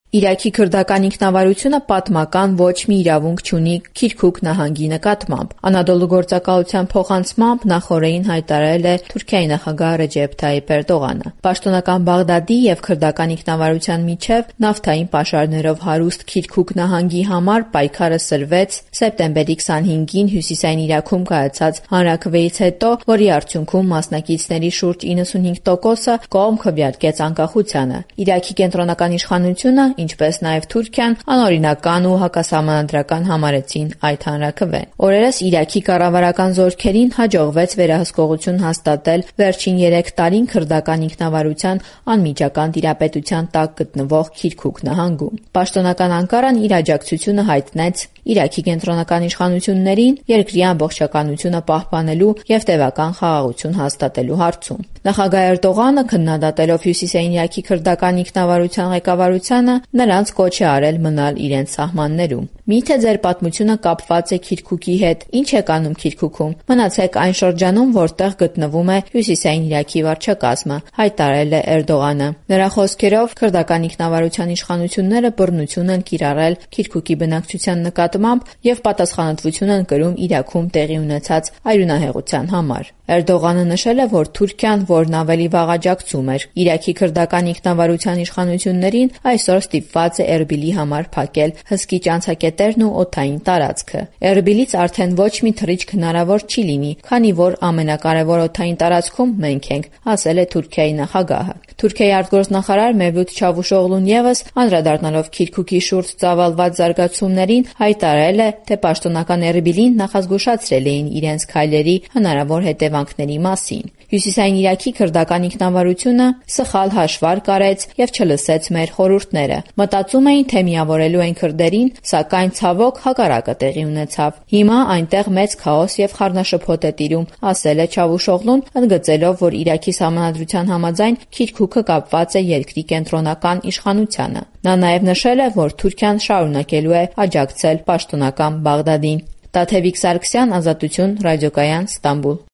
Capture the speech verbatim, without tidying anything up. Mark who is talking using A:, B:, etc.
A: Իրաքի քրդական ինքնավարությունը պատմական ոչ մի իրավունք չունի Քիրքուկ նահանգի նկատմամբ։ Անադոլու գործակալության փոխանցմամբ նախօրեին հայտարարել է Թուրքիայի նախագահ Ռեջեփ Թայիփ Էրդողանը։ Պաշտոնական Բաղդադի եւ քրդական ինքնավարության միջև նավթային պաշարներով հարուստ Քիրքուկ նահանգի համար պայքարը սրվեց սեպտեմբերի քսանհինգին Հյուսիսային Իրաքում կայացած հանրաքվեից հետո, որի արդյունքում մասնակիցների շուրջ իննսունհինգ տոկոսը կողմ քվեարկեց անկախությանը։ Իրաքի կենտրոնական իշխանությունը, ինչպես նաև Թուրքիան, անօրինական ու հակասահմանադրական համարեցին այդ հանրաքվեն։ Օրերս Իրաքի կառավարական զորքերին հաջողվեց վերահսկողություն հաստատել վերջին երեք տարին քրդական ինքնավարության անմիջական տիրապետության տակ գտնվող Քիրքուկ նահանգում։ Պաշտոնական Անկարան իր աջակցությունը հայտնեց Իրաքի կենտրոնական իշխանություններին երկրի ամբողջականությունը պահպանելու եւ տևական խաղաղություն հաստատելու հարցում։ Նախագահ Էրդողանը, քննադատելով Հյուսիսային Իրաքի քրդական ինքնավարության ղեկավարությանը, նրանց կոչ է արել մնալ իրենց սահմաններում։ Միթե ձեր պատմությունը կապված է Քիրքուկի հետ, ինչ եք անում Քիրքուքում։ Մնացեք այն շրջանում, որտեղ գտնվում է Հյուսիսային Իրաքի վարչակազմը, հայտարարել է Էրդողանը։ Նրա խոսքերով, քրդական ինքնավարության իշխանությունները բռնություն են կիրառել Քիրքուկի բնակչության նկատմամբ եւ պատասխանատվություն են կրում Իրաքում տեղի ունեցած արյունահեղության համար։ Էրդողանը նշել է, որ Թուրքիան, որն ավելի վաղ աջակցում էր Իրաքի քրդական ինքնավարության իշխանություններին, այսօր ստիպված է Էրբիլի համար փակել հսկիչ անցակետերն ու օդային տարածքը։ Էրբիլից արդեն ոչ մի թռիչք հնարավոր չի լինի, քանի որ ամենակարևոր օդային տարածքում մենք ենք, ասել է Թուրքիայի նախագահը։ Թուրքիայի արտգործնախարար Մևլութ Չավուշօղլուն եւս, անդրադառնալով Քիրքուկի շուրջ ծավալված զարգացումներին, հայտարարել է, թե պաշտոնական Էրբիլին նախազգուշացրել էին իրենց քայլերի հնարավոր հետևանքների մասին։ Հյուսիսային Իրաքի քրդական ինքնավարությունը սխալ հաշվարկ արեց եւ չլսեց մեր խորհուրդները։ Մտածում էին, թե միավորելու են քրդերին, սակայն ցավոք հակառակը տեղի ունեցավ։ Հիմա այնտեղ մեծ քաոս եւ խառնաշփոթ է տիրում, ասել է Չավուշօղլուն, ընդգծելով, որ Իրաքի սահմանադրության համաձայն Քիրքուկը կապված է երկրի կենտրոնական իշխանությանը։ Նա նաեւ նշել է, որ Թուրքիան շարունակելու է աջակցել պաշտոնական Բաղդադին։ Տաթևիկ Սարգսյան, Ազատություն, Ռադիոկայան, Ստամբուլ։